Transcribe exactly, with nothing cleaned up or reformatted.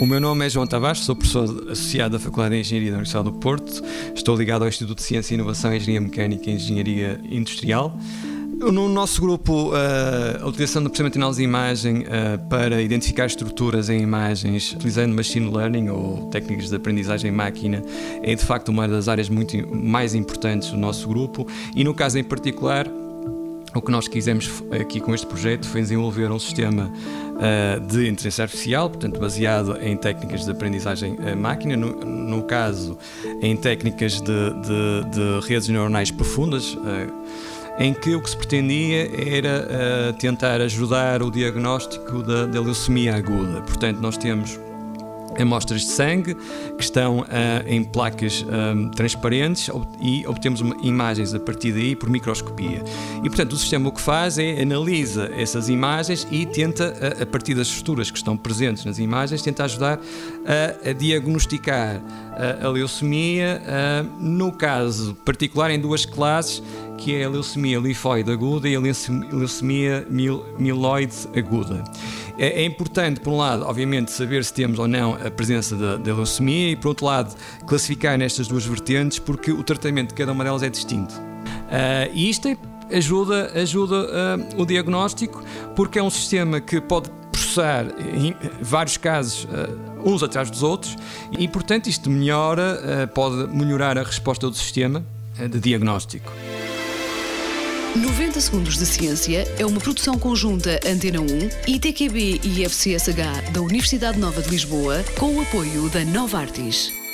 meu nome é João Tavares, sou professor associado da Faculdade de Engenharia da Universidade do Porto. Estou ligado ao Instituto de Ciência e Inovação, Engenharia Mecânica e Engenharia Industrial. No nosso grupo, a utilização do processamento de análise de imagem para identificar estruturas em imagens utilizando machine learning ou técnicas de aprendizagem em máquina é de facto uma das áreas muito mais importantes do nosso grupo, e no caso em particular o que nós quisemos aqui com este projeto foi desenvolver um sistema uh, de inteligência artificial, portanto baseado em técnicas de aprendizagem uh, máquina, no, no caso em técnicas de, de, de redes neuronais profundas, uh, em que o que se pretendia era uh, tentar ajudar o diagnóstico da, da leucemia aguda. Portanto, nós temos amostras de sangue que estão uh, em placas um, transparentes e obtemos uma, imagens a partir daí por microscopia. E, portanto, o sistema o que faz é analisa essas imagens e tenta, a, a partir das estruturas que estão presentes nas imagens, tenta ajudar a, a diagnosticar a, a leucemia, uh, no caso particular em duas classes, que é a leucemia linfóide aguda e a leucemia mieloide aguda. É importante, por um lado, obviamente, saber se temos ou não a presença da, da leucemia e, por outro lado, classificar nestas duas vertentes, porque o tratamento de cada uma delas é distinto. Uh, e isto é, ajuda, ajuda uh, o diagnóstico, porque é um sistema que pode processar em vários casos uh, uns atrás dos outros e, portanto, isto melhora, uh, pode melhorar a resposta do sistema uh, de diagnóstico. noventa Segundos de Ciência é uma produção conjunta Antena um, I T Q B e I F C S H da Universidade Nova de Lisboa, com o apoio da Novartis.